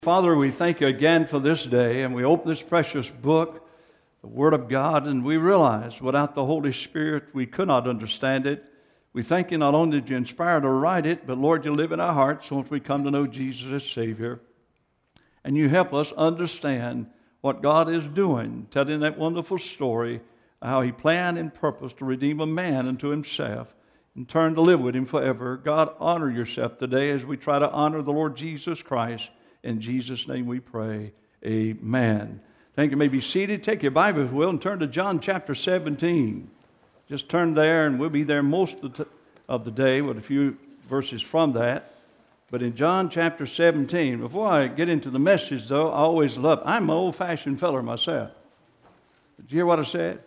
Father, we thank you again for this day, and we open this precious book, the Word of God, and we realize without the Holy Spirit we could not understand it. We thank you not only did you inspire to write it, but Lord, you live in our hearts once we come to know Jesus as Savior. And you help us understand what God is doing, telling that wonderful story, how He planned and purposed to redeem a man unto Himself and turn to live with Him forever. God, honor yourself today as we try to honor the Lord Jesus Christ. In Jesus' name we pray, amen. Thank you. You may be seated. Take your Bible, if you will, and turn to John chapter 17. Just turn there, and we'll be there most of the day with a few verses from that. But in John chapter 17, before I get into the message, though, I'm an old-fashioned feller myself. Did you hear what I said?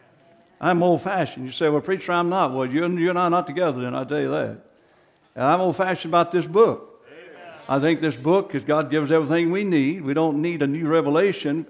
I'm old-fashioned. You say, well, preacher, I'm not. Well, you and I are not together, then I'll tell you that. And I'm old-fashioned about this book. I think this book, because God gives everything we need. We don't need a new revelation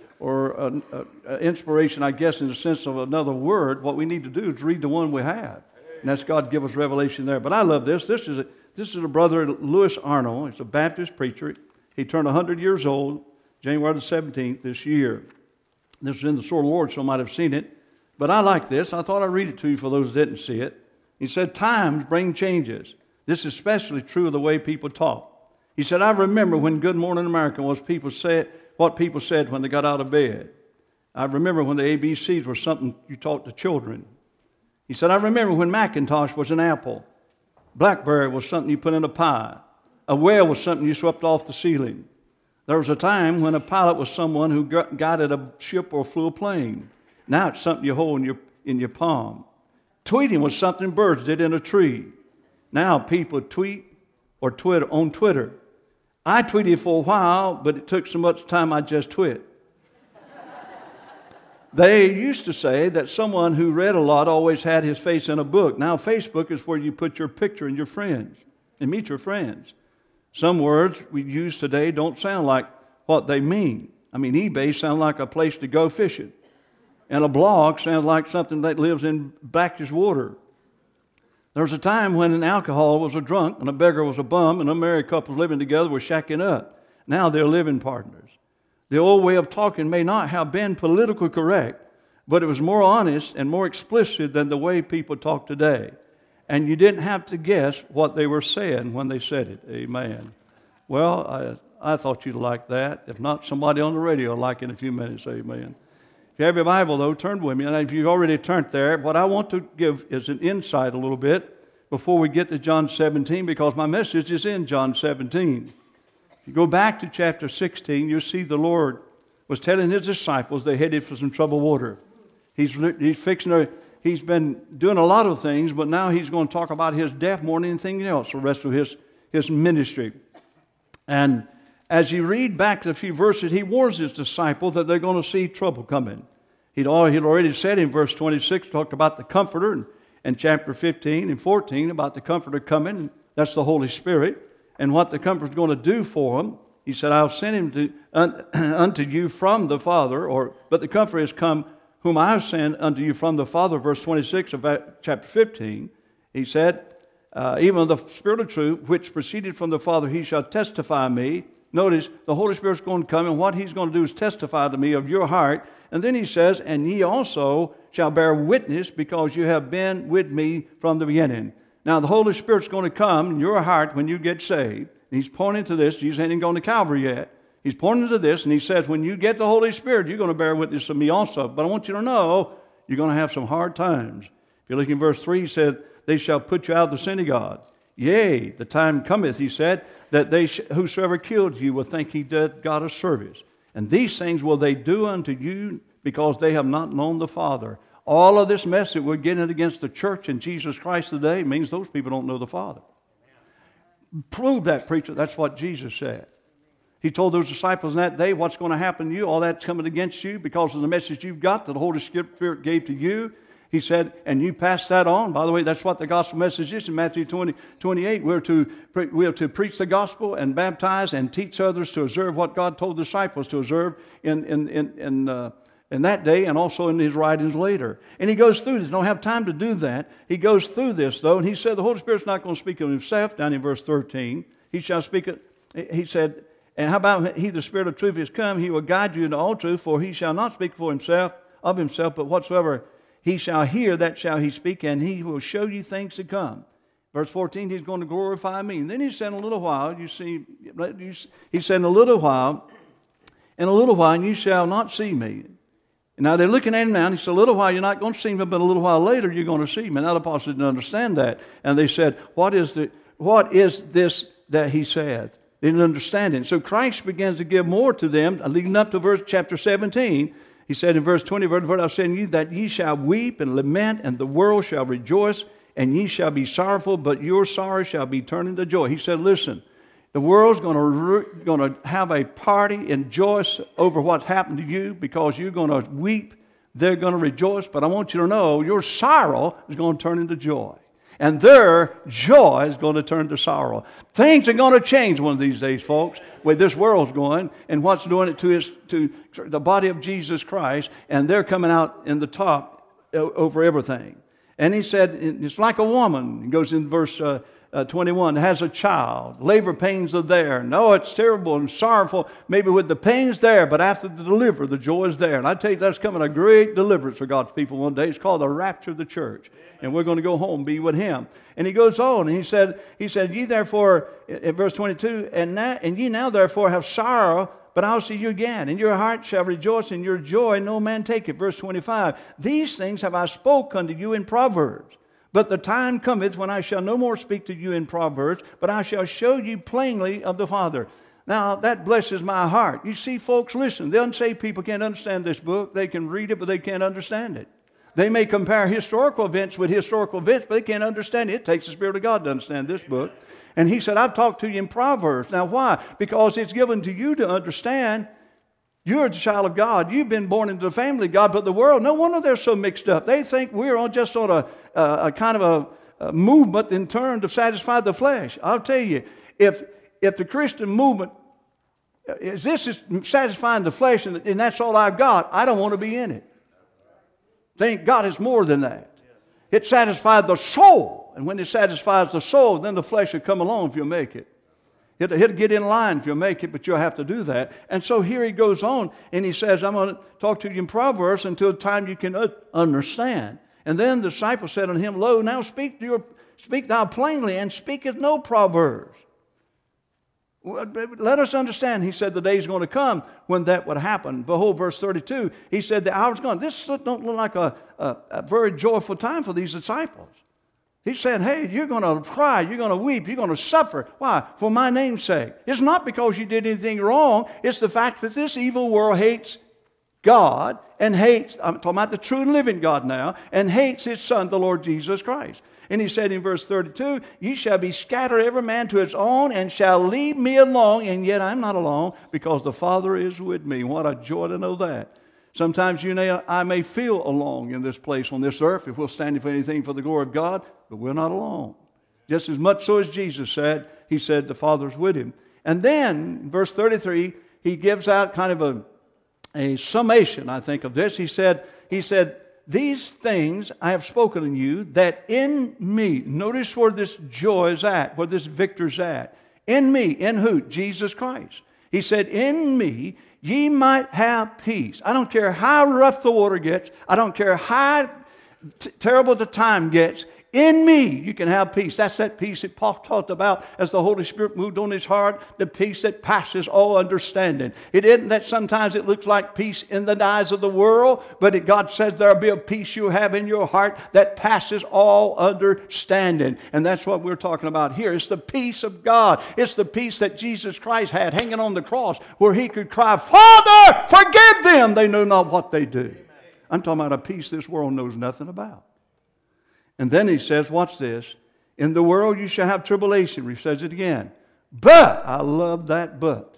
or inspiration, I guess, in the sense of another word. What we need to do is read the one we have. And that's God give us revelation there. But I love this. This is a brother, Louis Arnold. He's a Baptist preacher. He turned 100 years old, January the 17th this year. This was in the Sword of the Lord, so I might have seen it. But I like this. I thought I'd read it to you for those that didn't see it. He said, times bring changes. This is especially true of the way people talk. He said, I remember when Good Morning America was what people said when they got out of bed. I remember when the ABCs were something you taught to children. He said, I remember when Macintosh was an apple. Blackberry was something you put in a pie. A whale was something you swept off the ceiling. There was a time when a pilot was someone who guided a ship or flew a plane. Now it's something you hold in your palm. Tweeting was something birds did in a tree. Now people tweet or Twitter on Twitter. I tweeted for a while, but it took so much time I just twit. They used to say that someone who read a lot always had his face in a book. Now Facebook is where you put your picture and your friends and meet your friends. Some words we use today don't sound like what they mean. I mean, eBay sounds like a place to go fishing. And a blog sounds like something that lives in brackish water. There was a time when an alcoholic was a drunk and a beggar was a bum, and a married couple living together were shacking up. Now they're living partners. The old way of talking may not have been politically correct, but it was more honest and more explicit than the way people talk today. And you didn't have to guess what they were saying when they said it. Amen. Well, I thought you'd like that. If not, somebody on the radio will like it in a few minutes. Amen. If you have your Bible, though, turn with me. And if you've already turned there, what I want to give is an insight a little bit before we get to John 17, because my message is in John 17. If you go back to chapter 16, you'll see the Lord was telling His disciples they headed for some troubled water. He's been doing a lot of things, but now He's going to talk about His death more than anything else, the rest of His ministry. And as you read back a few verses, He warns His disciples that they're going to see trouble coming. He'd already said in verse 26, talked about the Comforter, and chapter 15 and 14 about the Comforter coming, and that's the Holy Spirit, and what the Comforter's going to do for them. He said, I'll send Him unto you from the Father, but the Comforter is come, whom I have sent unto you from the Father, verse 26 of chapter 15. He said, even the Spirit of truth, which proceeded from the Father, He shall testify me. Notice, the Holy Spirit's going to come, and what He's going to do is testify to me of your heart. And then He says, and ye also shall bear witness, because you have been with me from the beginning. Now, the Holy Spirit's going to come in your heart when you get saved. And He's pointing to this. Jesus ain't even gone to Calvary yet. He's pointing to this, and He says, when you get the Holy Spirit, you're going to bear witness of me also. But I want you to know, you're going to have some hard times. If you look in verse 3, He said, they shall put you out of the synagogue. Yea, the time cometh, He said, that whosoever killed you will think he did God a service. And these things will they do unto you, because they have not known the Father. All of this mess that we're getting against the church and Jesus Christ today means those people don't know the Father. Prove that, preacher. That's what Jesus said. He told those disciples in that day, what's going to happen to you, all that's coming against you because of the message you've got that the Holy Spirit gave to you. He said, and you pass that on. By the way, that's what the gospel message is in Matthew 20:28. We're to preach the gospel and baptize and teach others to observe what God told the disciples to observe in that day and also in His writings later. And He goes through this. Don't have time to do that. He goes through this, though, and He said the Holy Spirit's not going to speak of Himself down in verse 13. He shall speak, He said, And how about he, the Spirit of truth, is come, he will guide you into all truth, for he shall not speak for himself, of himself, but whatsoever he shall hear, that shall he speak, and he will show you things to come. Verse 14, he's going to glorify me. And then he said, in a little while, he said, in a little while, and you shall not see me. And now they're looking at him now, and he said, a little while you're not going to see me, but a little while later you're going to see me. Now the apostles didn't understand that. And they said, what is this that he said? They didn't understand it. So Christ begins to give more to them, leading up to chapter 17. He said in verse 20, I've said to you that ye shall weep and lament, and the world shall rejoice, and ye shall be sorrowful, but your sorrow shall be turned into joy. He said, listen, the world's going to have a party and rejoice over what's happened to you because you're going to weep. They're going to rejoice, but I want you to know your sorrow is going to turn into joy. And their joy is going to turn to sorrow. Things are going to change one of these days, folks, where this world's going and what's doing it to the body of Jesus Christ, and they're coming out in the top over everything. And he said, it's like a woman. He goes in verse 21, has a child. Labor pains are there. No, it's terrible and sorrowful, maybe with the pains there, but after the deliver, the joy is there. And I tell you, that's coming a great deliverance for God's people one day. It's called the rapture of the church. And we're going to go home, be with him. And he goes on, and he said, ye therefore, in verse 22, and ye now therefore have sorrow, but I'll see you again, and your heart shall rejoice, and your joy no man taketh. Verse 25, these things have I spoke unto you in Proverbs. But the time cometh when I shall no more speak to you in Proverbs, but I shall show you plainly of the Father. Now, that blesses my heart. You see, folks, listen, the unsaved people can't understand this book. They can read it, but they can't understand it. They may compare historical events with historical events, but they can't understand it. It takes the Spirit of God to understand this book. And he said, I've talked to you in Proverbs. Now, why? Because it's given to you to understand. You're a child of God. You've been born into the family of God, but the world, no wonder they're so mixed up. They think we're just on a kind of a movement in turn to satisfy the flesh. I'll tell you, if the Christian movement, is satisfying the flesh and that's all I've got, I don't want to be in it. Thank God it's more than that. It satisfies the soul. And when it satisfies the soul, then the flesh will come along if you'll make it. It'll get in line if you'll make it, but you'll have to do that. And so here he goes on, and he says, I'm going to talk to you in Proverbs until the time you can understand. And then the disciple said unto him, Lo, now speak thou plainly, and speaketh no proverbs. Let us understand, he said, the day is going to come when that would happen. Behold, verse 32, he said, the hour's gone. This don't look like a very joyful time for these disciples. He said, hey, you're going to cry, you're going to weep, you're going to suffer. Why? For my name's sake. It's not because you did anything wrong. It's the fact that this evil world hates God and hates, I'm talking about the true and living God now, and hates his Son, the Lord Jesus Christ. And he said in verse 32, ye shall be scattered every man to his own, and shall leave me alone, and yet I'm not alone, because the Father is with me. What a joy to know that. Sometimes you and I may feel alone in this place on this earth if we'll stand for anything for the glory of God, but we're not alone. Just as much so as Jesus said, he said the Father's with him. And then, in verse 33, he gives out kind of a summation, I think, of this. He said, these things I have spoken unto you, that in me, notice where this joy is at, where this victor's at. In me, in who? Jesus Christ. He said, in me, ye might have peace. I don't care how rough the water gets. I don't care how terrible the time gets. In me, you can have peace. That's that peace that Paul talked about as the Holy Spirit moved on his heart, the peace that passes all understanding. It isn't that sometimes it looks like peace in the eyes of the world, but God says there'll be a peace you have in your heart that passes all understanding. And that's what we're talking about here. It's the peace of God. It's the peace that Jesus Christ had hanging on the cross where he could cry, Father, forgive them. They know not what they do. I'm talking about a peace this world knows nothing about. And then he says, watch this, in the world you shall have tribulation. He says it again. But, I love that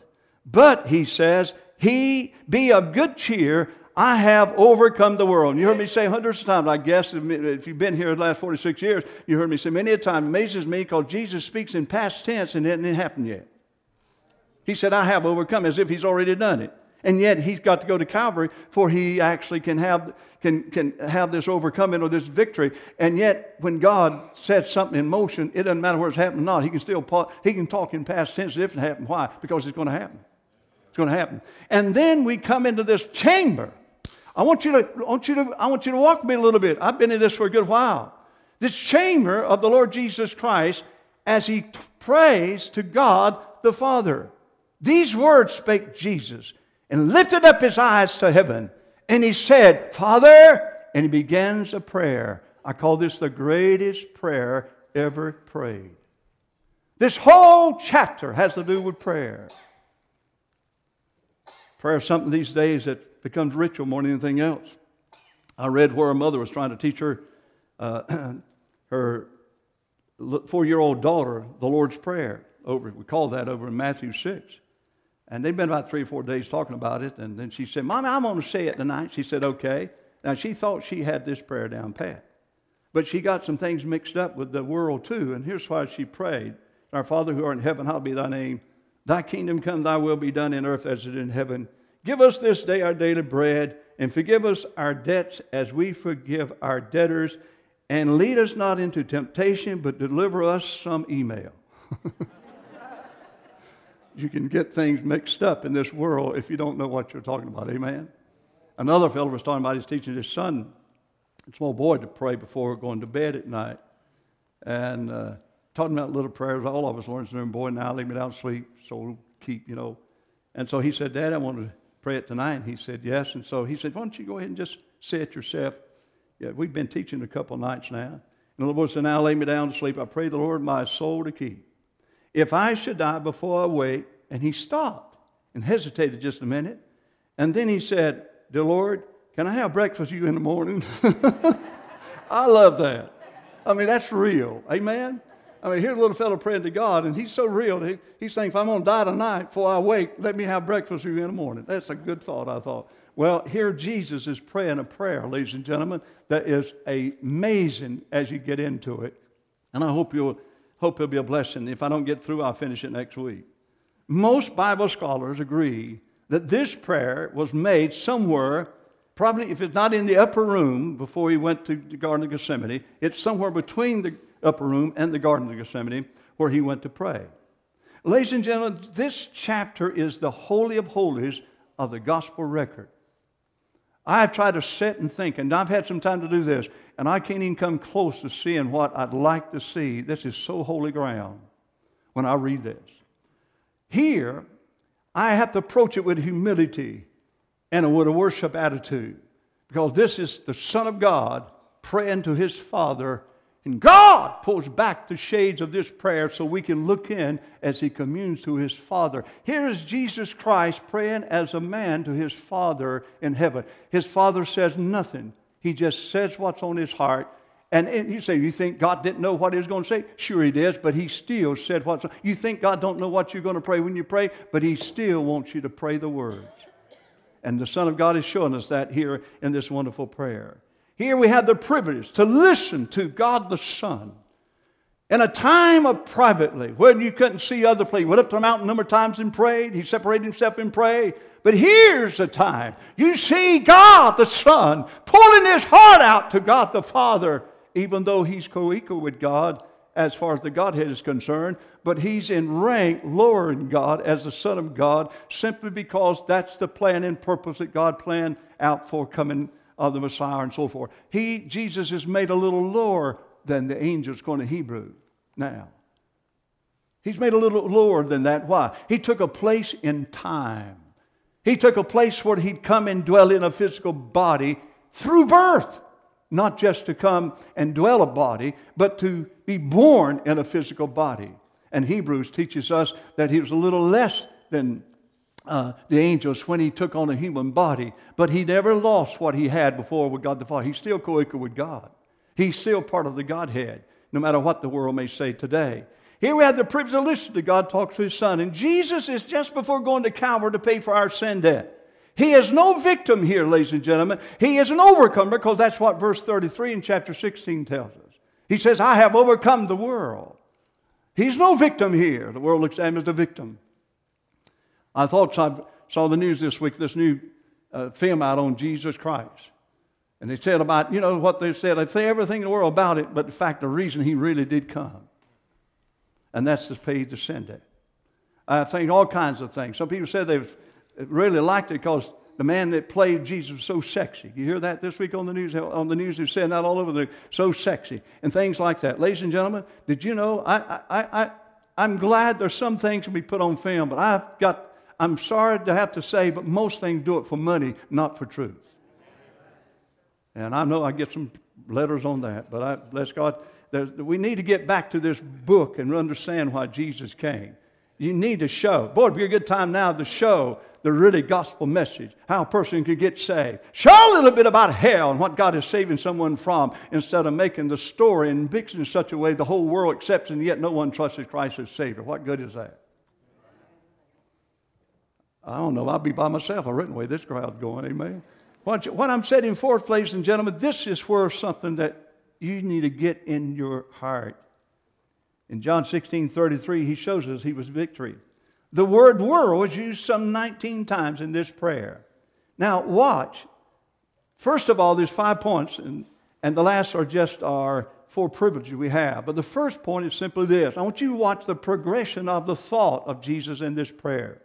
but he says, he be of good cheer, I have overcome the world. And you heard me say hundreds of times, I guess, if you've been here the last 46 years, you heard me say many a time, it amazes me because Jesus speaks in past tense and it hasn't happened yet. He said, I have overcome, as if he's already done it. And yet he's got to go to Calvary before he actually can have this overcoming or this victory. And yet when God sets something in motion, it doesn't matter where it's happening or not. He can talk in past tense if it happened. Why? Because it's going to happen. It's going to happen. And then we come into this chamber. I want you to walk with me a little bit. I've been in this for a good while. This chamber of the Lord Jesus Christ as he prays to God the Father. These words spake Jesus and lifted up his eyes to heaven. And he said, Father, and he begins a prayer. I call this the greatest prayer ever prayed. This whole chapter has to do with prayer. Prayer is something these days that becomes ritual more than anything else. I read where a mother was trying to teach her 4-year-old daughter the Lord's Prayer. We call that over in Matthew 6. And they've been about 3 or 4 days talking about it. And then she said, Mommy, I'm going to say it tonight. She said, okay. Now, she thought she had this prayer down pat. But she got some things mixed up with the world, too. And here's why she prayed. Our Father who art in heaven, hallowed be thy name. Thy kingdom come, thy will be done in earth as it is in heaven. Give us this day our daily bread, and forgive us our debts as we forgive our debtors. And lead us not into temptation, but deliver us some email. You can get things mixed up in this world if you don't know what you're talking about. Amen? Another fellow was talking about, he's teaching his son, a small boy, to pray before going to bed at night. And talking about little prayers. All of us learn some, boy, now leave me down to sleep, so keep, And so he said, Dad, I want to pray it tonight. And he said, yes. And so he said, why don't you go ahead and just say it yourself? Yeah, we've been teaching a couple nights now. And the little boy said, now lay me down to sleep. I pray the Lord my soul to keep. If I should die before I wake, and he stopped and hesitated just a minute. And then he said, dear Lord, can I have breakfast with you in the morning? I love that. I mean, that's real. Amen? I mean, here's a little fellow praying to God, and he's so real. He's saying, if I'm going to die tonight before I wake, let me have breakfast with you in the morning. That's a good thought, I thought. Well, here Jesus is praying a prayer, ladies and gentlemen, that is amazing as you get into it. And I hope it'll be a blessing. If I don't get through, I'll finish it next week. Most Bible scholars agree that this prayer was made somewhere, probably if it's not in the upper room before he went to the Garden of Gethsemane, it's somewhere between the upper room and the Garden of Gethsemane where he went to pray. Ladies and gentlemen, this chapter is the Holy of Holies of the gospel record. I have tried to sit and think, and I've had some time to do this, and I can't even come close to seeing what I'd like to see. This is so holy ground when I read this. Here, I have to approach it with humility and with a worship attitude, because this is the Son of God praying to his Father, and God pulls back the shades of this prayer so we can look in as he communes to his Father. Here is Jesus Christ praying as a man to his Father in heaven. His Father says nothing. He just says what's on his heart. And you say, you think God didn't know what he was going to say? Sure he does, but he still said what's on. You think God don't know what you're going to pray when you pray? But he still wants you to pray the words. And the Son of God is showing us that here in this wonderful prayer. Here we have the privilege to listen to God the Son in a time of privately, when you couldn't see other people. He went up to the mountain a number of times and prayed. He separated himself and prayed. But here's the time. You see God the Son pulling his heart out to God the Father, even though he's co-equal with God as far as the Godhead is concerned, but he's in rank lower than God as the Son of God, simply because that's the plan and purpose that God planned out for coming of the Messiah and so forth. Jesus is made a little lower than the angels going to Hebrew now. He's made a little lower than that. Why? He took a place in time. He took a place where he'd come and dwell in a physical body through birth. Not just to come and dwell a body, but to be born in a physical body. And Hebrews teaches us that he was a little less than the angels when he took on a human body. But he never lost what he had before with God the Father. He's still co-equal with God. He's still part of the Godhead, no matter what the world may say today. Here we have the privilege to listen to God talk to his Son. And Jesus is just before going to Calvary to pay for our sin debt. He is no victim here, ladies and gentlemen. He is an overcomer, because that's what verse 33 in chapter 16 tells us. He says, I have overcome the world. He's no victim here. The world looks at him as the victim. I thought saw the news this week, this new film out on Jesus Christ. And they said about, you know what they said, they say everything in the world about it, but in fact the reason he really did come. And that's to pay the sin debt. I think all kinds of things. Some people said they really liked it because the man that played Jesus was so sexy. You hear that this week on the news? On the news, they're saying that all over the so sexy and things like that. Ladies and gentlemen, did you know? I'm glad there's some things can be put on film, but I'm sorry to have to say, but most things do it for money, not for truth. And I know I get some letters on that, but bless God, we need to get back to this book and understand why Jesus came. You need to show. Boy, it'd be a good time now to show the really gospel message, how a person could get saved. Show a little bit about hell and what God is saving someone from instead of making the story and mixing in such a way the whole world accepts and yet no one trusts Christ as Savior. What good is that? I don't know. I'll be by myself. I've written the way this crowd's going. Amen. What I'm setting forth, ladies and gentlemen, this is where something that you need to get in your heart. In John 16:33, he shows us he was victory. The word world is used some 19 times in this prayer. Now, watch. First of all, there's 5 points, and the last are just our 4 privileges we have. But the first point is simply this. I want you to watch the progression of the thought of Jesus in this prayer.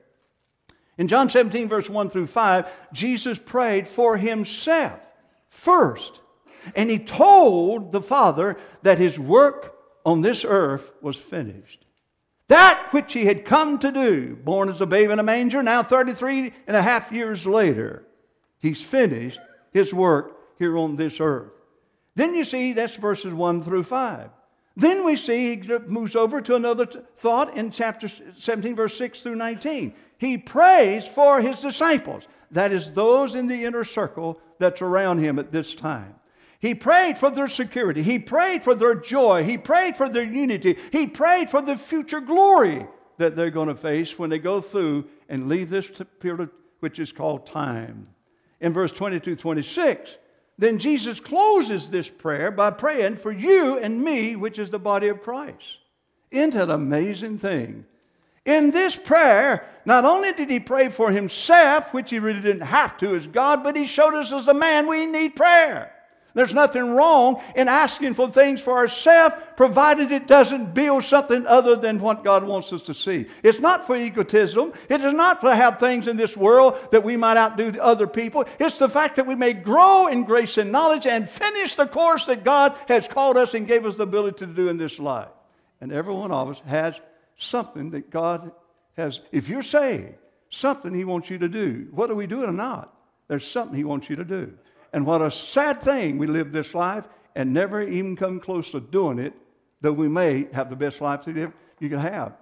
In John 17, verse 1 through 5, Jesus prayed for himself first. And he told the Father that his work on this earth was finished. That which he had come to do, born as a babe in a manger, now 33 and a half years later, he's finished his work here on this earth. Then you see, that's verses 1 through 5. Then we see he moves over to another thought in chapter 17, verse 6 through 19. He prays for his disciples. That is, those in the inner circle that's around him at this time. He prayed for their security. He prayed for their joy. He prayed for their unity. He prayed for the future glory that they're going to face when they go through and leave this period which is called time. In verse 22-26, then Jesus closes this prayer by praying for you and me, which is the body of Christ. Isn't that an amazing thing? In this prayer, not only did he pray for himself, which he really didn't have to as God, but he showed us as a man we need prayer. There's nothing wrong in asking for things for ourselves, provided it doesn't build something other than what God wants us to see. It's not for egotism. It is not to have things in this world that we might outdo other people. It's the fact that we may grow in grace and knowledge and finish the course that God has called us and gave us the ability to do in this life. And every one of us has something that God has, if you're saved, something he wants you to do. Whether we do it or not, there's something he wants you to do. And what a sad thing we live this life and never even come close to doing it, though we may have the best life that you can have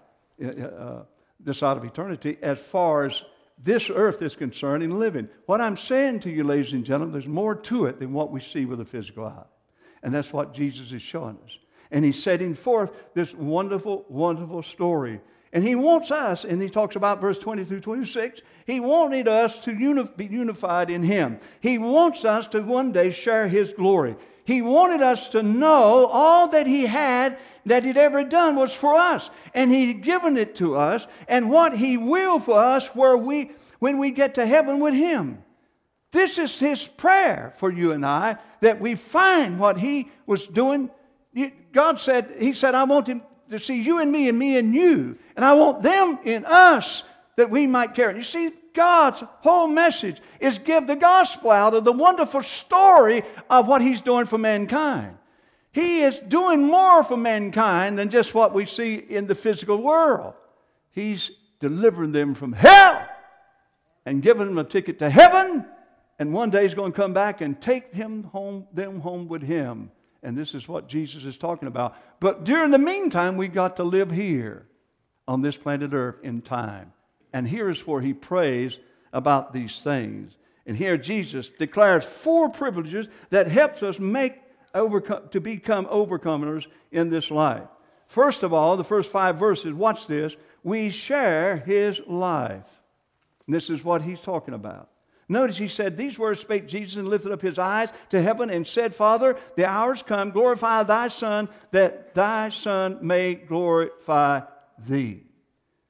this side of eternity as far as this earth is concerned in living. What I'm saying to you, ladies and gentlemen, there's more to it than what we see with the physical eye. And that's what Jesus is showing us. And he's setting forth this wonderful, wonderful story. And he wants us, and he talks about verse 20-26, he wanted us to be unified in him. He wants us to one day share his glory. He wanted us to know all that he had, that he'd ever done was for us. And he'd given it to us, and what he will for us when we get to heaven with him. This is his prayer for you and I, that we find what he was doing. God said, he said, I want him to see you and me and you. And I want them in us that we might carry. You see, God's whole message is give the gospel out of the wonderful story of what he's doing for mankind. He is doing more for mankind than just what we see in the physical world. He's delivering them from hell and giving them a ticket to heaven. And one day he's going to come back and take them home with him. And this is what Jesus is talking about. But during the meantime, we got to live here on this planet Earth in time. And here is where he prays about these things. And here Jesus declares 4 privileges that helps us to become overcomers in this life. First of all, the first 5 verses, watch this. We share his life. And this is what he's talking about. Notice he said, these words spake Jesus and lifted up his eyes to heaven and said, Father, the hour is come, glorify thy Son, that thy Son may glorify thee.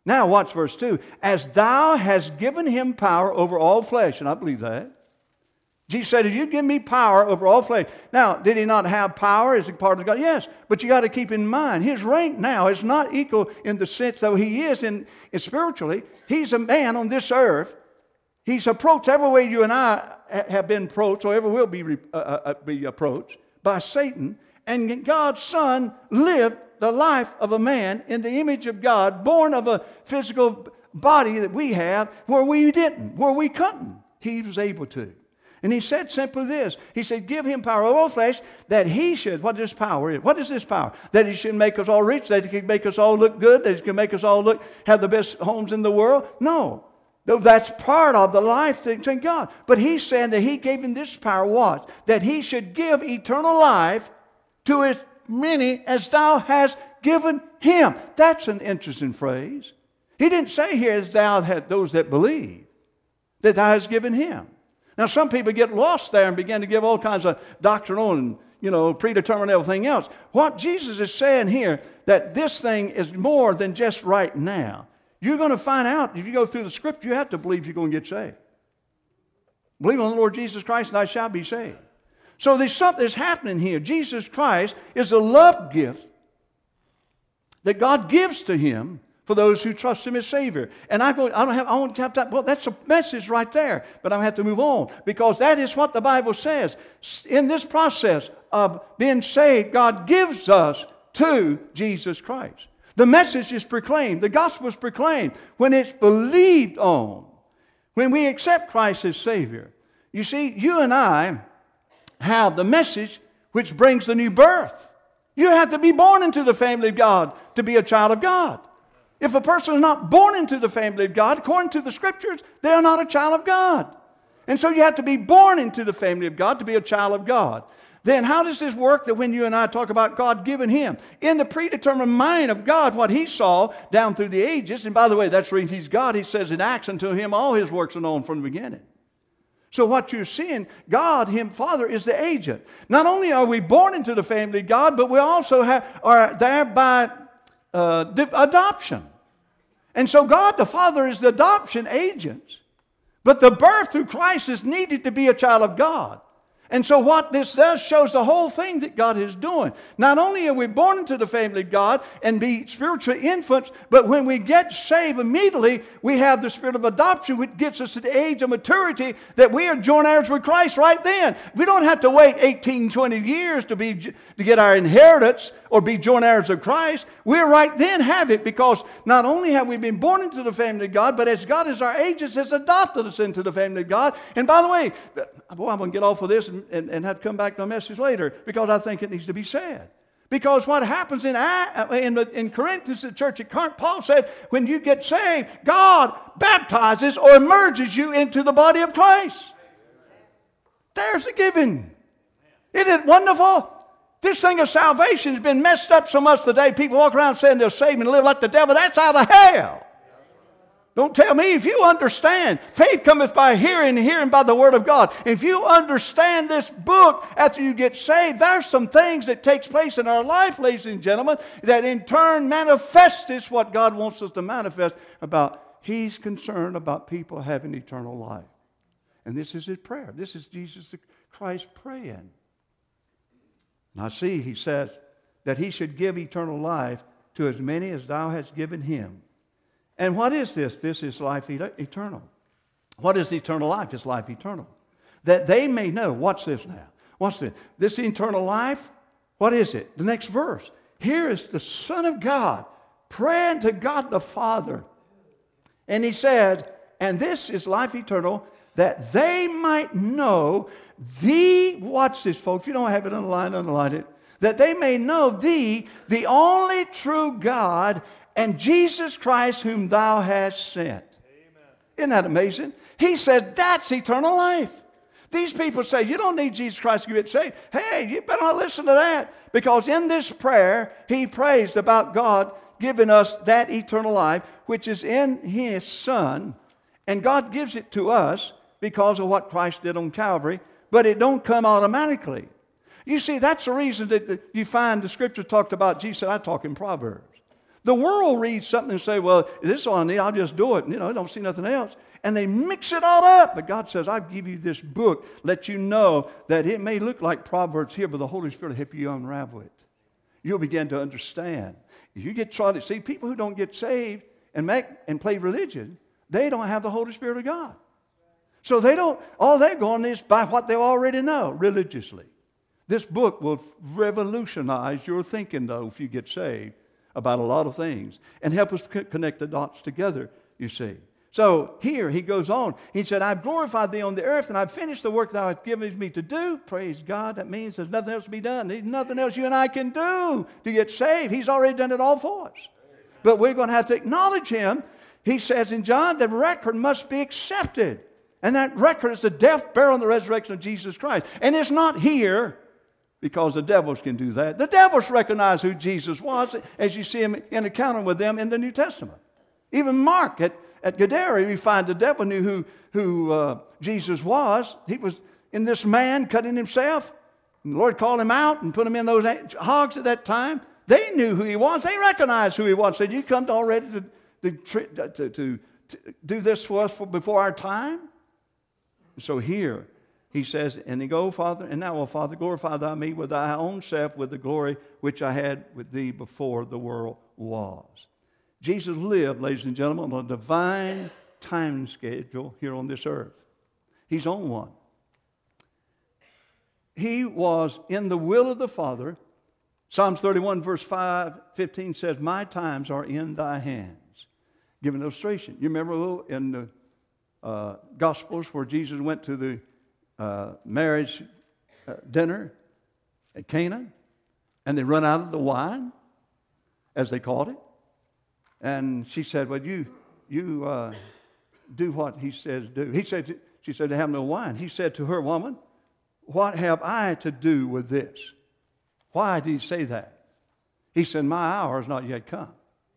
Now watch verse 2. As thou hast given him power over all flesh. And I believe that. Jesus said, if you give me power over all flesh. Now, did he not have power as a part of God? Yes. But you got to keep in mind, his rank now is not equal in the sense that he is in spiritually. He's a man on this earth. He's approached every way you and I have been approached, or ever will be approached by Satan. And God's Son lived the life of a man in the image of God, born of a physical body that we have, where we didn't, where we couldn't. He was able to. And he said simply this. He said, give him power over all flesh, that he should, what is power? What is this power? That he should make us all rich, that he can make us all look good, that he can make us all have the best homes in the world? No. Though that's part of the life thing to God. But he's saying that he gave him this power, what? That he should give eternal life to as many as thou hast given him. That's an interesting phrase. He didn't say here, as thou had those that believe, that thou hast given him. Now, some people get lost there and begin to give all kinds of doctrinal and, predetermined everything else. What Jesus is saying here, that this thing is more than just right now. You're going to find out, if you go through the Scripture, you have to believe you're going to get saved. Believe on the Lord Jesus Christ, and thou shalt be saved. So there's something that's happening here. Jesus Christ is a love gift that God gives to him for those who trust him as Savior. And I won't have that. Well, that's a message right there. But I have to move on, because that is what the Bible says. In this process of being saved, God gives us to Jesus Christ. The message is proclaimed. The gospel is proclaimed when it's believed on. When we accept Christ as Savior. You see, you and I have the message which brings the new birth. You have to be born into the family of God to be a child of God. If a person is not born into the family of God, according to the Scriptures, they are not a child of God. And so you have to be born into the family of God to be a child of God. Then how does this work that when you and I talk about God giving him? In the predetermined mind of God, what he saw down through the ages, and by the way, that's the reason he's God. He says in Acts, unto him all his works are known from the beginning. So what you're seeing, God, him, Father, is the agent. Not only are we born into the family of God, but we also are there by adoption. And so God the Father is the adoption agent. But the birth through Christ is needed to be a child of God. And so what this does shows the whole thing that God is doing. Not only are we born into the family of God and be spiritual infants, but when we get saved immediately, we have the spirit of adoption, which gets us to the age of maturity that we are joint heirs with Christ right then. We don't have to wait 18, 20 years to get our inheritance or be joint heirs of Christ. We're right then have it, because not only have we been born into the family of God, but as God is our agent, has adopted us into the family of God. And by the way, boy, I'm going to get off of this and have to come back to a message later, because I think it needs to be said. Because what happens in Corinthians, the church at Corinth, Paul said, when you get saved, God baptizes or immerses you into the body of Christ. There's a giving. Isn't it wonderful? This thing of salvation has been messed up so much today. People walk around saying they're saved and live like the devil. That's out of hell. Don't tell me. If you understand, faith cometh by hearing, and hearing by the Word of God. If you understand this book after you get saved, there's some things that takes place in our life, ladies and gentlemen, that in turn manifests what God wants us to manifest about. He's concerned about people having eternal life. And this is his prayer. This is Jesus Christ praying. Now see, he says that he should give eternal life to as many as thou hast given him. And what is this? This is life eternal. What is eternal life? It's life eternal. That they may know. Watch this now. Watch this. This eternal life, what is it? The next verse. Here is the Son of God praying to God the Father. And he said, and this is life eternal, that they might know thee, watch this, folks. If you don't have it underlined, underline it. That they may know thee, the only true God, and Jesus Christ whom thou hast sent. Amen. Isn't that amazing? He said that's eternal life. These people say, you don't need Jesus Christ to get saved. Hey, you better not listen to that. Because in this prayer, he prays about God giving us that eternal life, which is in his Son. And God gives it to us because of what Christ did on Calvary. But it don't come automatically. You see, that's the reason that you find the Scripture talked about. Jesus said, I talk in Proverbs. The world reads something and say, well, this is all I need, I'll just do it. And, I don't see nothing else. And they mix it all up. But God says, I'll give you this book, let you know that it may look like Proverbs here, but the Holy Spirit will help you unravel it. You'll begin to understand. If you get started, see, people who don't get saved and play religion, they don't have the Holy Spirit of God. So all they're going is by what they already know religiously. This book will revolutionize your thinking, though, if you get saved, about a lot of things and help us connect the dots together, you see. So here he goes on. He said, I've glorified thee on the earth, and I've finished the work thou hast given me to do. Praise God. That means there's nothing else to be done. There's nothing else you and I can do to get saved. He's already done it all for us. But we're going to have to acknowledge him. He says in John, the record must be accepted. And that record is the death, burial, and the resurrection of Jesus Christ. And it's not here because the devils can do that. The devils recognize who Jesus was as you see him in encountering with them in the New Testament. Even Mark at Gadara, we find the devil knew who Jesus was. He was in this man cutting himself. And the Lord called him out and put him in those hogs at that time. They knew who he was. They recognized who he was. Said, you come already to do this for us before our time? So here he says, and he go, Father, and now, O Father, glorify thou me with thy own self, with the glory which I had with thee before the world was. Jesus lived, ladies and gentlemen, on a divine time schedule here on this earth. He's on one. He was in the will of the Father. Psalms 31 verse 15 says, my times are in thy hands. Give an illustration. You remember in the Gospels where Jesus went to the marriage dinner at Cana, and they run out of the wine, as they called it. And she said, well, you do what he says do. She said, they have no wine. He said to her, woman, what have I to do with this? Why did he say that? He said, my hour has not yet come.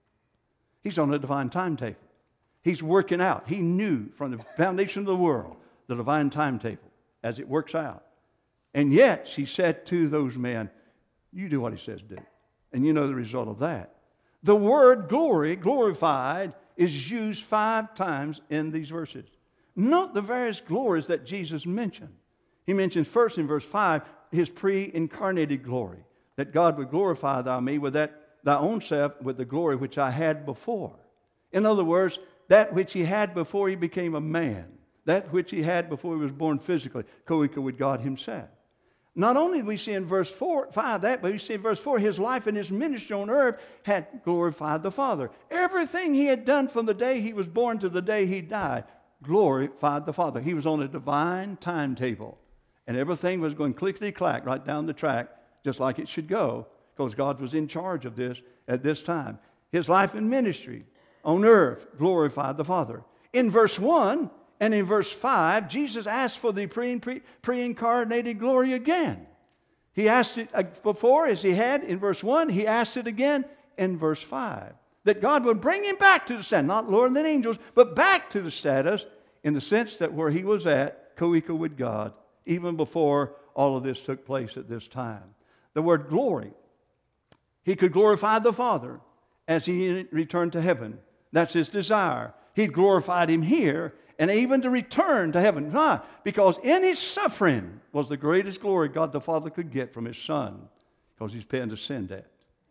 He's on a divine timetable. He's working out. He knew from the foundation of the world the divine timetable as it works out. And yet she said to those men, you do what he says do. And you know the result of that. The word glory, glorified, is used 5 times in these verses. Note the various glories that Jesus mentioned. He mentions first in verse 5 his pre-incarnated glory, that God would glorify thou me with thy own self with the glory which I had before. In other words, that which he had before he became a man, that which he had before he was born physically, co-equal with God himself. Not only do we see in verse 5 that, but we see in verse 4 his life and his ministry on earth had glorified the Father. Everything he had done from the day he was born to the day he died glorified the Father. He was on a divine timetable. And everything was going clickety-clack right down the track, just like it should go, because God was in charge of this at this time. His life and ministry on earth glorified the Father. In verse 1 and in verse 5, Jesus asked for the pre-incarnated glory again. He asked it before, as he had in verse 1. He asked it again in verse 5. That God would bring him back to the status, not lower than angels, but back to the status in the sense that where he was at, co-equal with God, even before all of this took place at this time. The word glory, he could glorify the Father as he returned to heaven. That's his desire. He glorified him here and even to return to heaven. Why? Because in his suffering was the greatest glory God the Father could get from his Son, because he's paying the sin debt.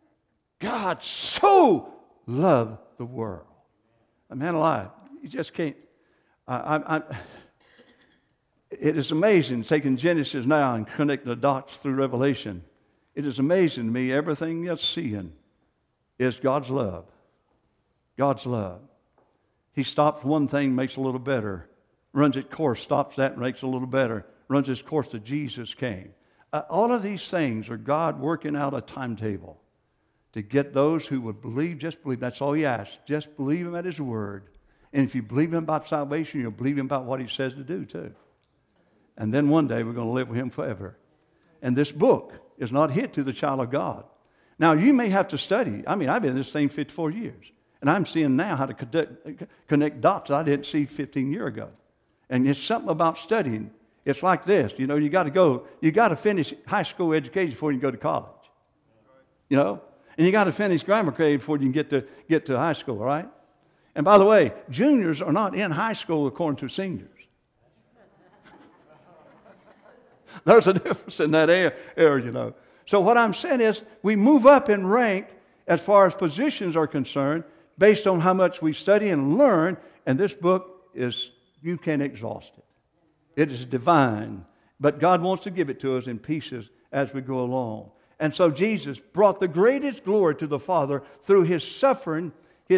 God so loved the world. A man alive, you just can't. It is amazing taking Genesis now and connecting the dots through Revelation. It is amazing to me, everything you're seeing is God's love. God's love. He stops one thing, makes a little better. Runs its course, stops that, and makes a little better. Runs its course to Jesus came. All of these things are God working out a timetable to get those who would believe, just believe. That's all he asks. Just believe him at his word. And if you believe him about salvation, you'll believe him about what he says to do too. And then one day we're going to live with him forever. And this book is not hid to the child of God. Now, you may have to study. I mean, I've been in this thing 54 years. And I'm seeing now how to connect dots that I didn't see 15 years ago. And it's something about studying. It's like this. You know, you got to finish high school education before you go to college. You know? And you got to finish grammar grade before you can get to high school, all right? And by the way, juniors are not in high school according to seniors. There's a difference in that area, you know. So what I'm saying is we move up in rank as far as positions are concerned based on how much we study and learn. And this book is, you can't exhaust it. It is divine. But God wants to give it to us in pieces as we go along. And so Jesus brought the greatest glory to the Father through His suffering,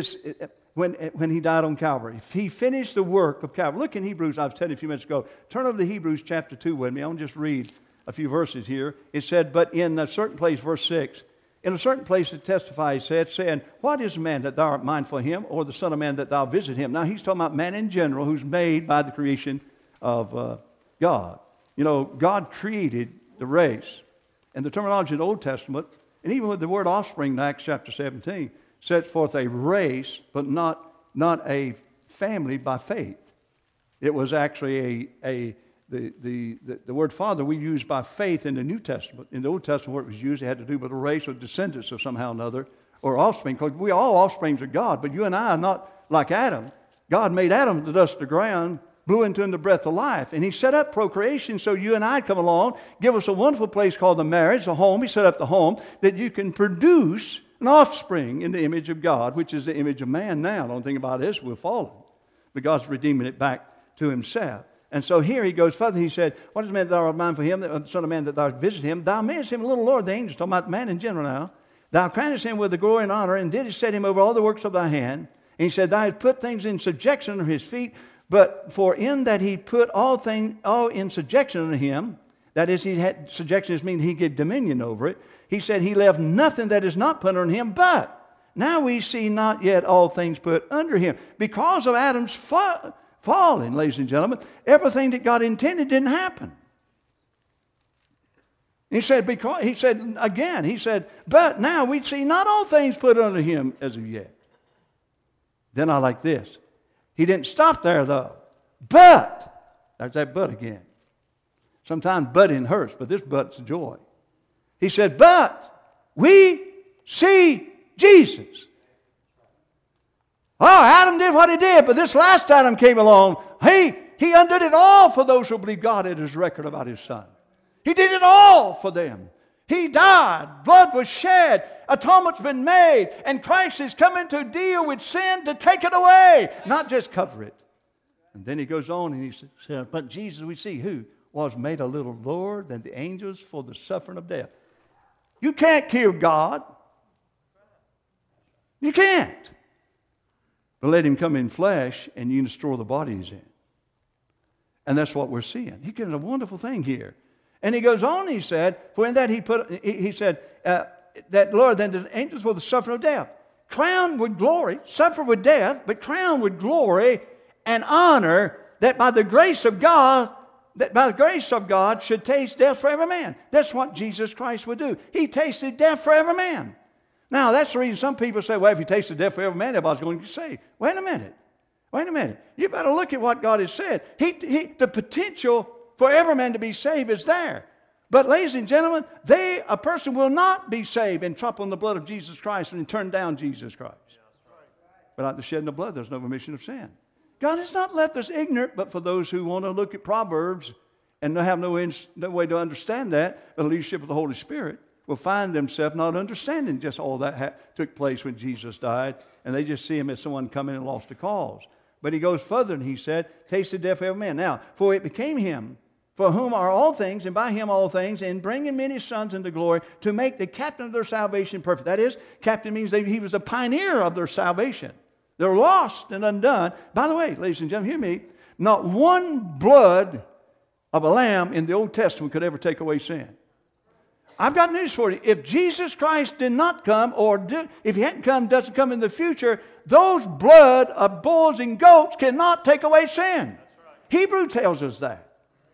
when He died on Calvary. He finished the work of Calvary. Look in Hebrews, I was telling you a few minutes ago. Turn over to Hebrews chapter 2 with me. I'll just read a few verses here. It said, but in a certain place, verse 6, in a certain place to testify, he said, saying, what is man that thou art mindful of him, or the son of man that thou visit him? Now he's talking about man in general, who's made by the creation of God. You know, God created the race. And the terminology in the Old Testament, and even with the word offspring in Acts chapter 17, sets forth a race, but not a family by faith. It was actually the word father we use by faith in the New Testament. In the Old Testament, where it was used, it had to do with a race or descendants of somehow or another, or offspring, because we all offsprings of God, but you and I are not like Adam. God made Adam the dust of the ground, blew into him the breath of life. And He set up procreation so you and I come along, give us a wonderful place called the marriage, the home. He set up the home that you can produce an offspring in the image of God, which is the image of man now. Don't think about this, we're fallen. But God's redeeming it back to Himself. And so here He goes further. He said, what is man that thou art mindful of him, the son of man that thou art visit him? Thou madest him a little Lord, the angels, talking about man in general now. Thou crownest him with the glory and honor, and didst set him over all the works of thy hand. And He said, thou hast put things in subjection under His feet. But for in that He put all in subjection unto Him, that is, He had subjection means He gave dominion over it. He said He left nothing that is not put under Him, but now we see not yet all things put under Him. Because of Adam's falling, ladies and gentlemen, everything that God intended didn't happen. He said, but now we see not all things put under Him as of yet. Then I like this. He didn't stop there, though. But, there's that but again. Sometimes butting hurts, but this but's joy. He said, but we see Jesus. Oh, Adam did what he did, but this last Adam came along. He undid it all for those who believe God had His record about His Son. He did it all for them. He died. Blood was shed. Atonement's been made. And Christ is coming to deal with sin to take it away, not just cover it. And then He goes on and He says, but Jesus, we see, who was made a little lower than the angels for the suffering of death. You can't kill God. You can't. But let Him come in flesh and you destroy the body He's in. And that's what we're seeing. He gives a wonderful thing here. And He goes on, He said, for in that He said, that Lord, than the angels for the suffering of death. Crowned with glory, suffer with death, but crowned with glory and honor, that by the grace of God should taste death for every man. That's what Jesus Christ would do. He tasted death for every man. Now, that's the reason some people say, well, if He tasted death for every man, everybody's going to get saved. Wait a minute. You better look at what God has said. The potential for every man to be saved is there. But, ladies and gentlemen, a person will not be saved and trample on the blood of Jesus Christ and turn down Jesus Christ. Without the shedding of blood, there's no remission of sin. God has not left us ignorant, but for those who want to look at Proverbs and have no way to understand that, the leadership of the Holy Spirit will find themselves not understanding just all that took place when Jesus died, and they just see Him as someone coming and lost a cause. But He goes further and He said, taste the death of every man. Now, for it became Him, for whom are all things, and by Him all things, and bringing many sons into glory, to make the captain of their salvation perfect. That is, captain means He was a pioneer of their salvation. They're lost and undone. By the way, ladies and gentlemen, hear me. Not one blood of a lamb in the Old Testament could ever take away sin. I've got news for you. If Jesus Christ did not come, if He hadn't come, doesn't come in the future, those blood of bulls and goats cannot take away sin. Right. Hebrew tells us that.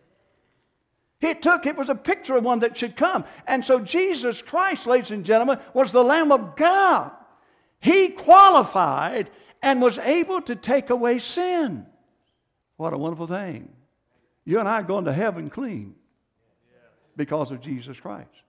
It was a picture of one that should come. And so Jesus Christ, ladies and gentlemen, was the Lamb of God. He qualified and was able to take away sin. What a wonderful thing. You and I are going to heaven clean because of Jesus Christ.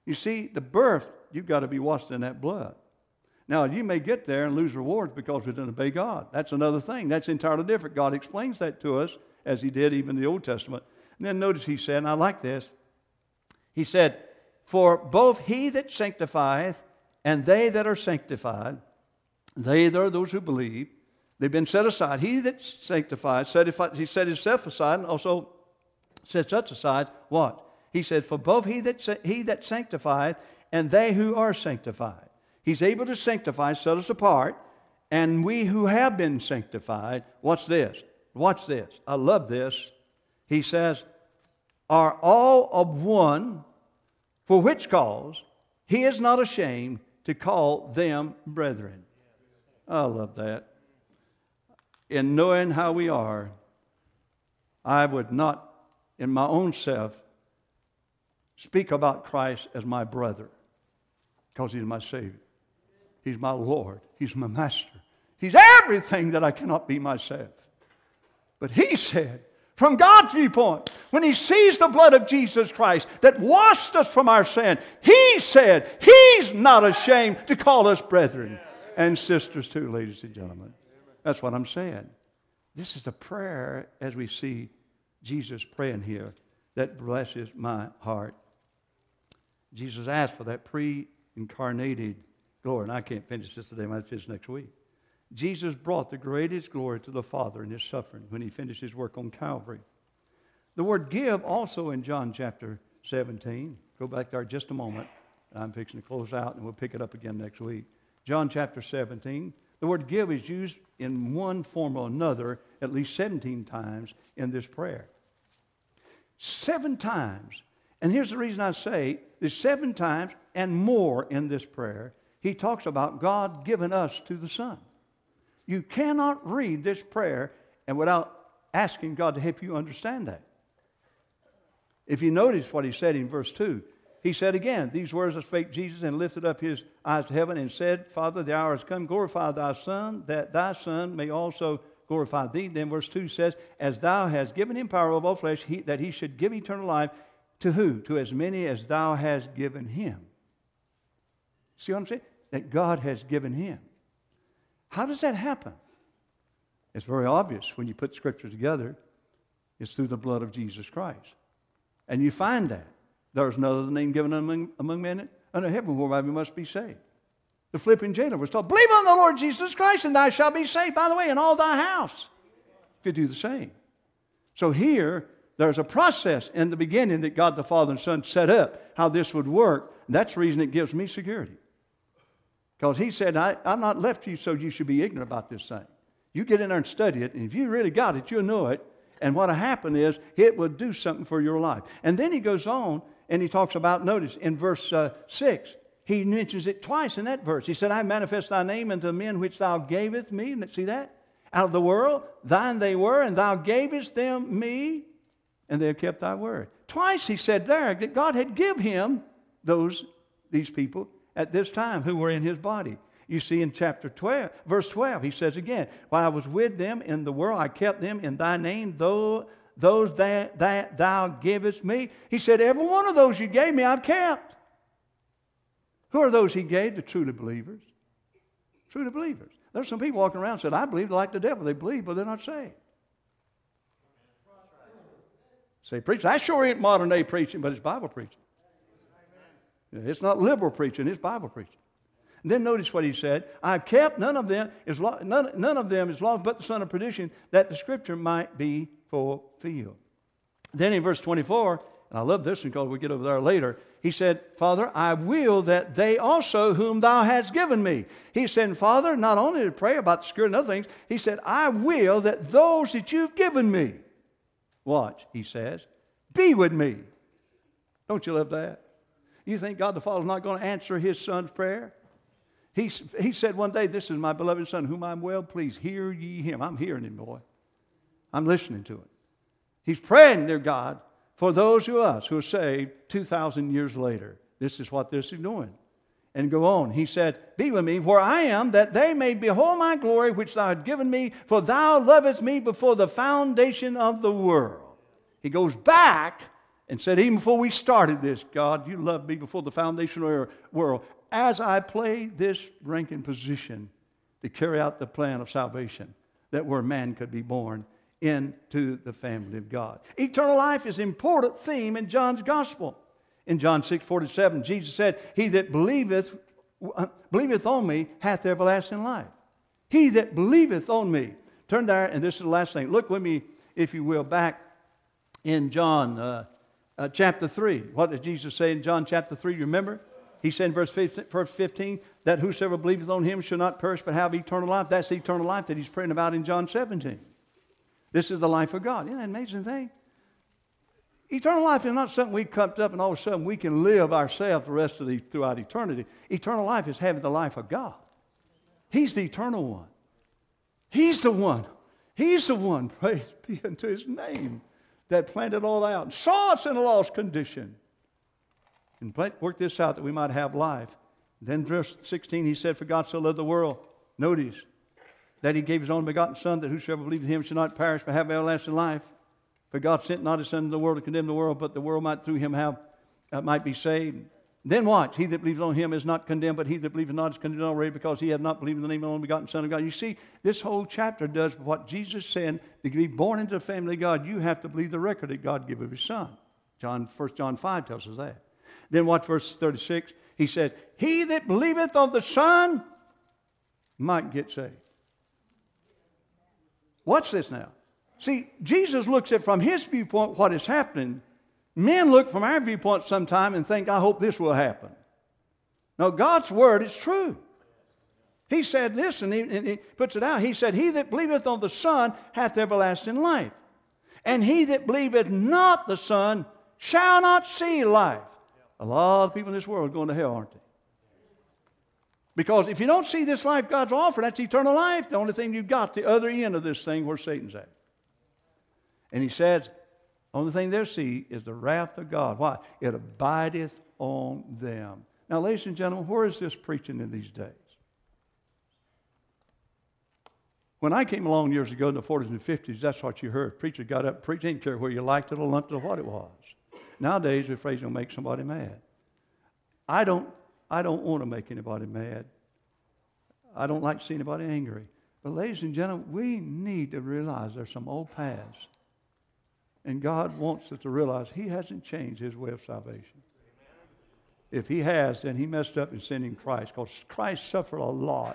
You see, the birth, you've got to be washed in that blood. Now, you may get there and lose rewards because we didn't obey God. That's another thing. That's entirely different. God explains that to us, as he did even in the Old Testament. And then notice he said, and I like this, he said, for both he that sanctifieth and they that are sanctified, they are those who believe, they've been set aside. He that sanctifies, he set himself aside and also sets us aside. What? He said, for both he that sanctifieth and they who are sanctified. He's able to sanctify, set us apart, and we who have been sanctified, watch this. Watch this. I love this. He says, are all of one, for which cause he is not ashamed to call them brethren. I love that. In knowing how we are, I would not, in my own self, speak about Christ as my brother, because he's my Savior. He's my Lord. He's my Master. He's everything that I cannot be myself. But he said, from God's viewpoint, when he sees the blood of Jesus Christ that washed us from our sin, he said he's not ashamed to call us brethren and sisters too, ladies and gentlemen. That's what I'm saying. This is a prayer, as we see Jesus praying here, that blesses my heart. Jesus asked for that pre-incarnated glory. And I can't finish this today. I might finish next week. Jesus brought the greatest glory to the Father in his suffering when he finished his work on Calvary. The word give also in John chapter 17. Go back there just a moment. I'm fixing to close out and we'll pick it up again next week. John chapter 17. The word give is used in one form or another at least 17 times in this prayer. 7 times. And here's the reason I say there's 7 times and more in this prayer. He talks about God giving us to the Son. You cannot read this prayer and without asking God to help you understand that. If you notice what he said in verse 2, he said again, these words I spake Jesus and lifted up his eyes to heaven and said, Father, the hour has come, glorify thy Son, that thy Son may also glorify thee. Then verse 2 says, as thou hast given him power over all flesh, that he should give eternal life to who? To as many as thou hast given him. See what I'm saying? That God has given him. How does that happen? It's very obvious when you put Scripture together. It's through the blood of Jesus Christ. And you find that. There's no other name given among men under heaven whereby we must be saved. The Philippian jailer was told, believe on the Lord Jesus Christ and thou shalt be saved, by the way, in all thy house. If you do the same. So here, there's a process in the beginning that God the Father and Son set up, how this would work. That's the reason it gives me security. Because he said, I'm not left you so you should be ignorant about this thing. You get in there and study it, and if you really got it, you'll know it. And what will happen is, it will do something for your life. And then he goes on, and he talks about, notice, in verse 6, he mentions it twice in that verse. He said, I manifest thy name unto the men which thou gavest me. See that? Out of the world, thine they were, and thou gavest them me, and they have kept thy word. Twice he said there that God had given him these people at this time who were in his body. You see in chapter 12, verse 12, he says again, while I was with them in the world, I kept them in thy name, those that thou givest me. He said, every one of those you gave me, I've kept. Who are those he gave? The truly believers. Truly believers. There's some people walking around and said, I believe like the devil. They believe, but they're not saved. Say, preacher, that sure ain't modern day preaching, but it's Bible preaching. It's not liberal preaching, it's Bible preaching. And then notice what he said. I've kept none of them is lost but the son of perdition, that the scripture might be fulfilled. Then in verse 24, and I love this one because we get over there later, he said, Father, I will that they also whom thou hast given me. He said, Father, not only to pray about the Scripture and other things, he said, I will that those that you've given me, watch, he says, be with me. Don't you love that? You think God the Father is not going to answer his son's prayer? He said one day, this is my beloved son, whom I'm well pleased. Hear ye him. I'm hearing him, boy. I'm listening to it. He's praying, dear God, for those of us who are saved 2,000 years later. This is what this is doing. And go on. He said, be with me where I am, that they may behold my glory, which thou hast given me, for thou lovest me before the foundation of the world. He goes back and said, even before we started this, God, you loved me before the foundation of the world. As I play this ranking position to carry out the plan of salvation, that where man could be born into the family of God. Eternal life is an important theme in John's gospel. In John 6:47, Jesus said, he that believeth on me hath everlasting life. He that believeth on me. Turn there, and this is the last thing. Look with me, if you will, back in John chapter 3. What did Jesus say in John chapter 3? You remember? He said in verse 15, that whosoever believeth on him shall not perish but have eternal life. That's the eternal life that he's praying about in John 17. This is the life of God. Isn't that an amazing thing? Eternal life is not something we cupped up and all of a sudden we can live ourselves the rest of throughout eternity. Eternal life is having the life of God. He's the eternal one. He's the one. He's the one, praise be unto his name, that planned it all out and saw us in a lost condition. And work this out that we might have life. Then verse 16, he said, for God so loved the world, notice, that he gave his only begotten Son, that whosoever believeth in him shall not perish but have everlasting life. For God sent not his Son into the world to condemn the world, but the world might through him might be saved. Then watch, he that believes on him is not condemned, but he that believeth not is condemned already, because he hath not believed in the name of the only begotten Son of God. You see, this whole chapter does what Jesus said, to be born into the family of God, you have to believe the record that God gave of his Son. 1 John 5 tells us that. Then watch verse 36. He said, he that believeth on the Son might get saved. Watch this now. See, Jesus looks at from his viewpoint what is happening. Men look from our viewpoint sometime and think, I hope this will happen. No, God's word is true. He said this, and he puts it out. He said, he that believeth on the Son hath everlasting life. And he that believeth not the Son shall not see life. A lot of people in this world are going to hell, aren't they? Because if you don't see this life God's offering, that's eternal life. The only thing you've got, the other end of this thing where Satan's at. And he says, the only thing they'll see is the wrath of God. Why? It abideth on them. Now, ladies and gentlemen, where is this preaching in these days? When I came along years ago in the 40s and 50s, that's what you heard. Preacher got up and preached. He didn't care whether you liked it or lumped it or what it was. Nowadays, they're afraid to make somebody mad. I don't want to make anybody mad. I don't like to see anybody angry. But ladies and gentlemen, we need to realize there's some old paths. And God wants us to realize he hasn't changed his way of salvation. If he has, then he messed up in sending Christ, because Christ suffered a lot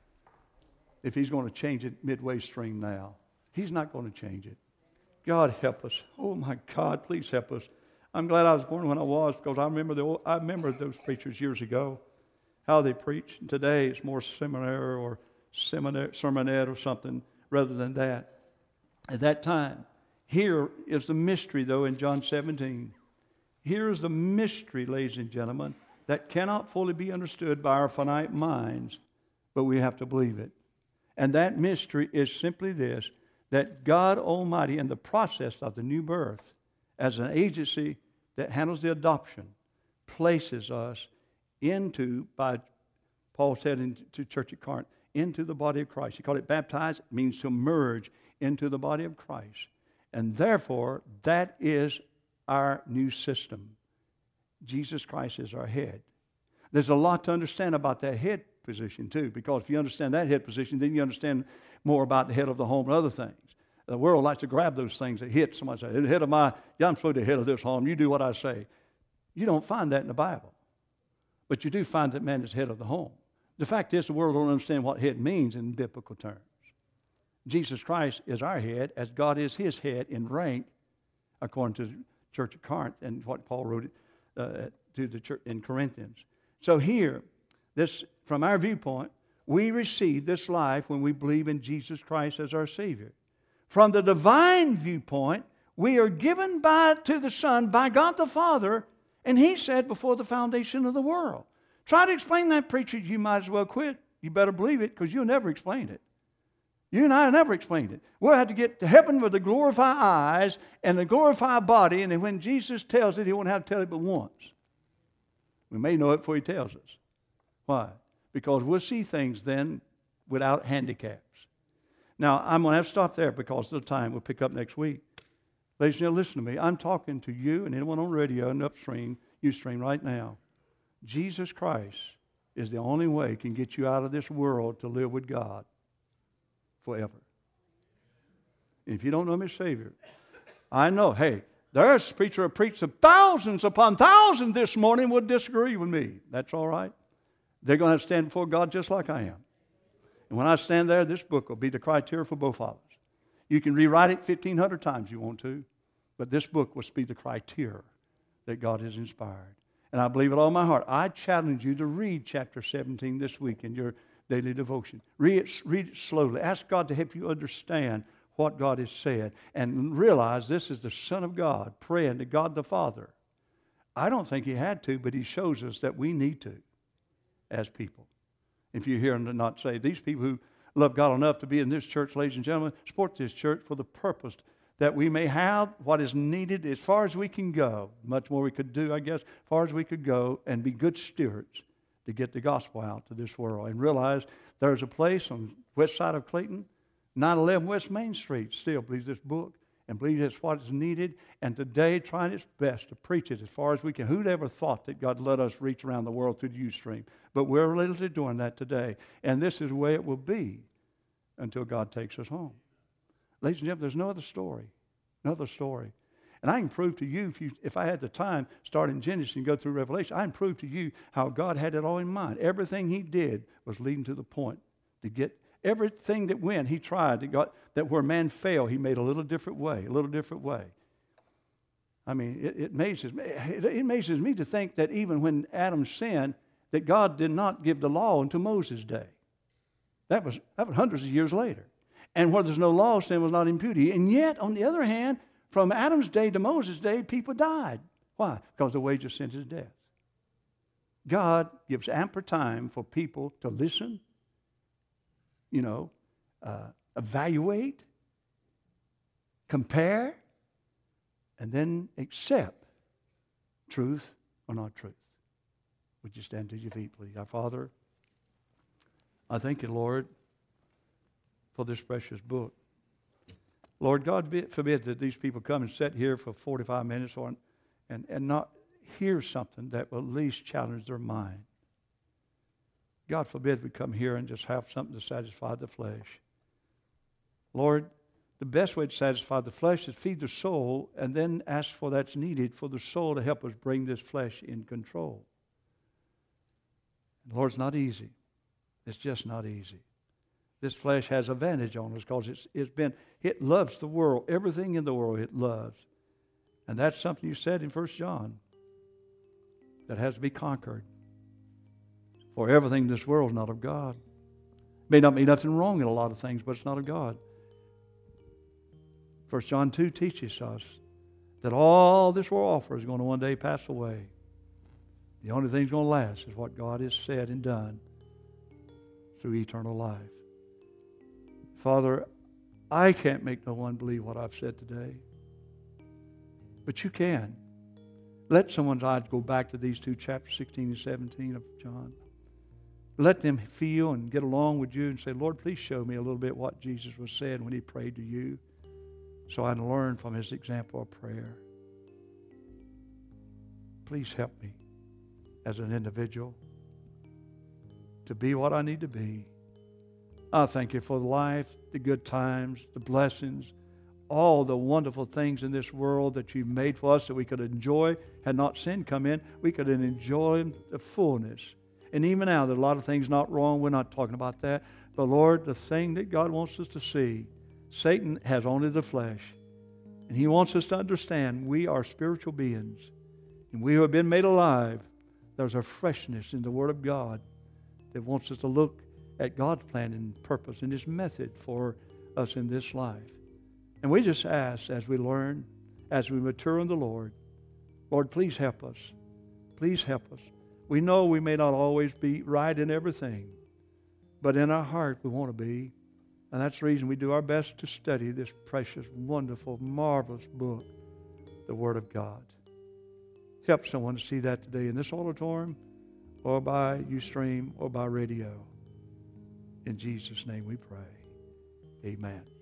if he's going to change it midway stream now. He's not going to change it. God help us. Oh my God, please help us. I'm glad I was born when I was, because I remember those preachers years ago, how they preached. Today it's more seminary or sermonette or something rather than that. At that time, here is the mystery, though, in John 17. Here is the mystery, ladies and gentlemen, that cannot fully be understood by our finite minds, but we have to believe it. And that mystery is simply this, that God Almighty, in the process of the new birth, as an agency that handles the adoption, places us into, by Paul said into Church at Corinth, into the body of Christ. He called it baptized. It means to merge into the body of Christ. And therefore, that is our new system. Jesus Christ is our head. There's a lot to understand about that head position too, because if you understand that head position, then you understand more about the head of the home and other things. The world likes to grab those things that hit. Somebody say, the head of I'm supposed to be the head of this home. You do what I say. You don't find that in the Bible. But you do find that man is head of the home. The fact is, the world don't understand what head means in biblical terms. Jesus Christ is our head, as God is his head in rank, according to the Church of Corinth and what Paul wrote to the church in Corinthians. So here, this, from our viewpoint, we receive this life when we believe in Jesus Christ as our Savior. From the divine viewpoint, we are given to the Son by God the Father, and he said before the foundation of the world. Try to explain that, preacher, you might as well quit. You better believe it, because you'll never explain it. You and I never explained it. We'll have to get to heaven with the glorified eyes and the glorified body, and then when Jesus tells it, he won't have to tell it but once. We may know it before he tells us. Why? Because we'll see things then without handicaps. Now, I'm going to have to stop there because of the time. We'll pick up next week. Ladies and gentlemen, listen to me. I'm talking to you and anyone on radio and upstream, Ustream right now. Jesus Christ is the only way can get you out of this world to live with God forever. If you don't know Him as Savior, I know, hey, there's a preacher who preached to thousands upon thousands this morning would disagree with me. That's all right. They're going to have to stand before God just like I am. And when I stand there, this book will be the criteria for both of us. You can rewrite it 1,500 times you want to, but this book will be the criteria that God has inspired. And I believe it all in my heart. I challenge you to read chapter 17 this week in your daily devotion. Read it slowly. Ask God to help you understand what God has said and realize this is the Son of God praying to God the Father. I don't think He had to, but He shows us that we need to as people. If you hear Him not say, these people who love God enough to be in this church, ladies and gentlemen, support this church for the purpose that we may have what is needed as far as we can go. Much more we could do, I guess, as far as we could go and be good stewards to get the gospel out to this world and realize there's a place on the west side of Clayton, 911 West Main Street, still believes this book and believes it's what is needed, and today trying its best to preach it as far as we can. Who'd ever thought that God let us reach around the world through the Ustream? But we're literally doing that today, and this is the way it will be until God takes us home. Ladies and gentlemen, there's no other story. No other story. And I can prove to you, if I had the time, start in Genesis and go through Revelation, I can prove to you how God had it all in mind. Everything He did was leading to the point to get everything that went, He tried. That where man failed, He made a little different way, a little different way. I mean, it amazes me to think that even when Adam sinned, that God did not give the law until Moses' day. That was hundreds of years later. And where there's no law, sin was not imputed. And yet, on the other hand, from Adam's day to Moses' day, people died. Why? Because the wage of sin is death. God gives ample time for people to listen, evaluate, compare, and then accept truth or not truth. Would you stand to your feet, please? Our Father, I thank You, Lord, for this precious book. Lord, God forbid that these people come and sit here for 45 minutes and not hear something that will at least challenge their mind. God forbid we come here and just have something to satisfy the flesh. Lord, the best way to satisfy the flesh is feed the soul and then ask for that's needed for the soul to help us bring this flesh in control. Lord, it's not easy. It's just not easy. This flesh has advantage on us because it loves the world. Everything in the world it loves. And that's something You said in 1 John that has to be conquered. For everything in this world is not of God. May not be nothing wrong in a lot of things, but it's not of God. 1 John 2 teaches us that all this world offers is going to one day pass away. The only thing that's going to last is what God has said and done through eternal life. Father, I can't make no one believe what I've said today. But You can. Let someone's eyes go back to these two chapters, 16 and 17 of John. Let them feel and get along with You and say, Lord, please show me a little bit what Jesus was saying when He prayed to You so I can learn from His example of prayer. Please help me as an individual to be what I need to be. I thank You for life, the good times, the blessings, all the wonderful things in this world that You made for us that we could enjoy. Had not sin come in, we could enjoy the fullness. And even now, there are a lot of things not wrong. We're not talking about that. But Lord, the thing that God wants us to see, Satan has only the flesh. And he wants us to understand we are spiritual beings. And we who have been made alive, there's a freshness in the Word of God that wants us to look at God's plan and purpose and His method for us in this life. And we just ask as we learn, as we mature in the Lord, Lord, please help us. Please help us. We know we may not always be right in everything, but in our heart we want to be. And that's the reason we do our best to study this precious, wonderful, marvelous book, the Word of God. Help someone to see that today in this auditorium or by Ustream or by radio. In Jesus' name we pray. Amen.